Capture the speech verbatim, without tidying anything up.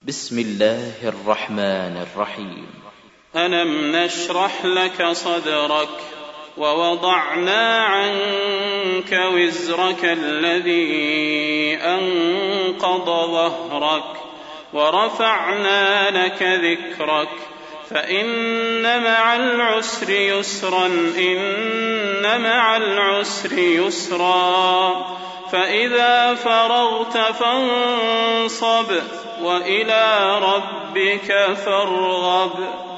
بسم الله الرحمن الرحيم. ألم نشرح لك صدرك ووضعنا عنك وزرك الذي أنقض ظهرك ورفعنا لك ذكرك فإن مع العسر يسرا إن مع العسر يسرا فإذا فرغت فانصب وإلى ربك فارغب.